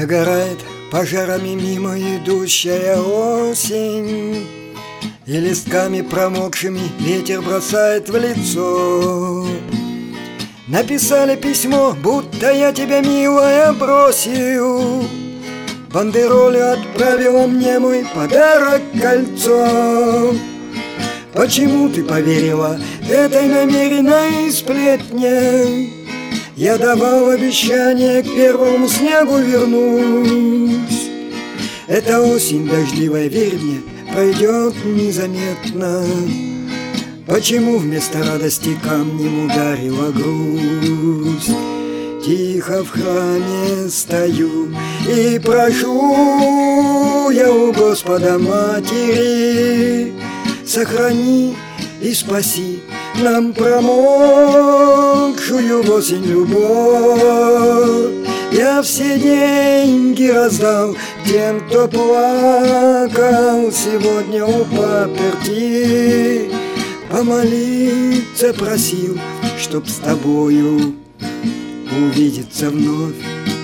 Догорает пожарами мимо идущая осень, и листками промокшими ветер бросает в лицо. Написали письмо, будто я тебя, милая, бросил. Бандеролью отправила мне мой подарок кольцо. Почему ты поверила этой намеренной сплетне? Я давал обещание, к первому снегу вернусь. Эта осень дождливая, верь мне, пройдет незаметно. Почему вместо радости камнем ударила грусть? Тихо в храме стою и прошу я у Господа Матери: сохрани и спаси нам промокшую в осень любовь. Я все деньги раздал тем, кто плакал сегодня у паперти. Помолиться просил, чтоб с тобою увидеться вновь.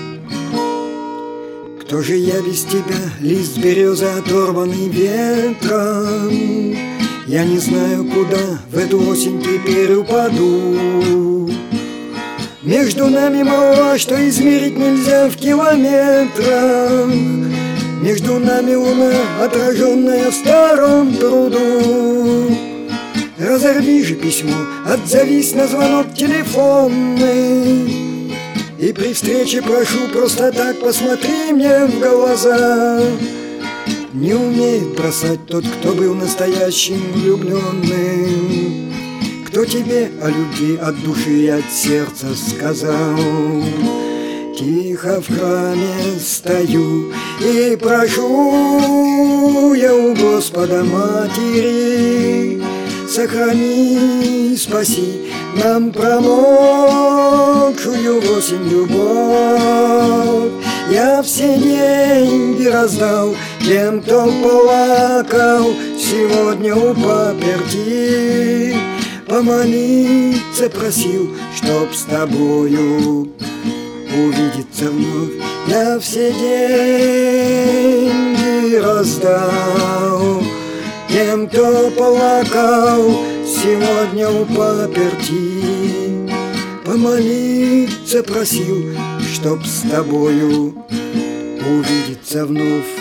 Кто же я без тебя, лист березы, оторванный ветром? Я не знаю, куда в эту осень теперь упаду. Между нами молва, что измерить нельзя в километрах. Между нами луна, отраженная в старом пруду. Разорви же письмо, отзовись на звонок телефонный, и при встрече прошу, просто так посмотри мне в глаза. Не умеет бросать тот, кто был настоящим влюбленным, кто тебе о любви от души и от сердца сказал. Тихо в храме стою и прошу я у Господа Матери: сохрани и спаси нам промокшую в осень любовь. Я все деньги раздал тем, кто плакал сегодня у паперти. Помолиться просил, чтоб с тобою увидеться вновь. Я все деньги раздал тем, кто плакал сегодня у паперти. Помолиться просил, чтоб с тобою увидеться вновь.